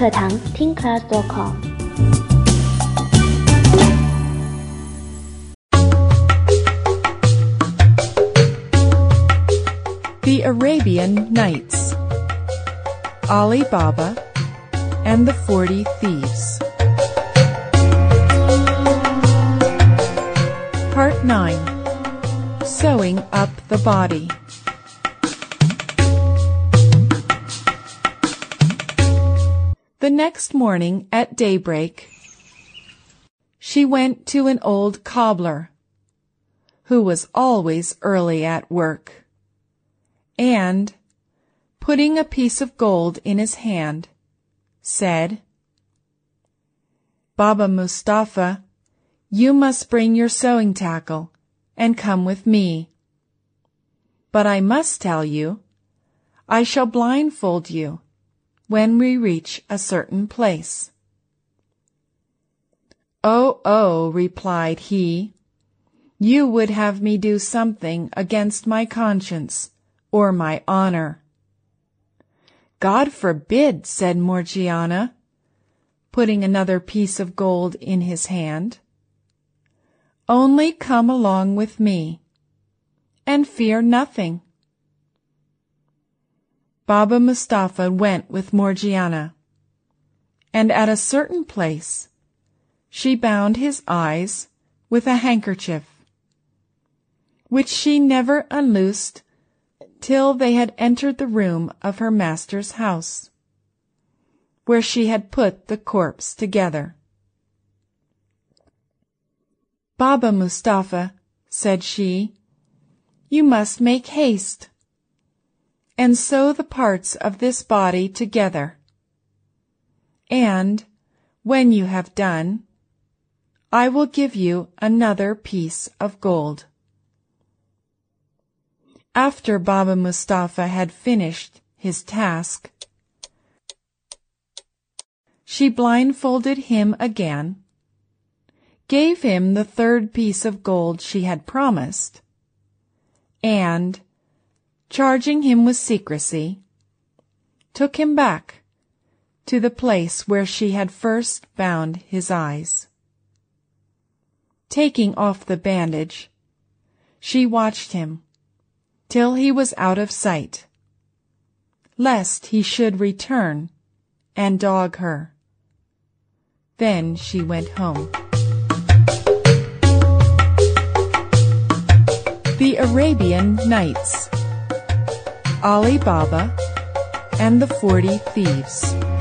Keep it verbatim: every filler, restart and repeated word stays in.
课堂听 class dot com。 The Arabian Nights, Ali Baba and the Forty Thieves. Part nine. Sewing up the Body. The next morning at daybreak, she went to an old cobbler, who was always early at work, and, putting a piece of gold in his hand, said, "Baba Mustapha, you must bring your sewing tackle and come with me. But I must tell you, I shall blindfold you when we reach a certain place." "Oh, oh," replied he, "you would have me do something against my conscience or my honor." "God forbid," said Morgiana, putting another piece of gold in his hand. "Only come along with me, and fear nothing." Baba Mustapha went with Morgiana, and at a certain place she bound his eyes with a handkerchief, which she never unloosed till they had entered the room of her master's house, where she had put the corpse together. "Baba Mustapha," said she, "you must make haste, and sew the parts of this body together, and, when you have done, I will give you another piece of gold." After Baba Mustapha had finished his task, she blindfolded him again, gave him the third piece of gold she had promised, and, charging him with secrecy, took him back to the place where she had first bound his eyes. Taking off the bandage, she watched him till he was out of sight, lest he should return and dog her. Then she went home. The Arabian Nights, Ali Baba and the Forty Thieves.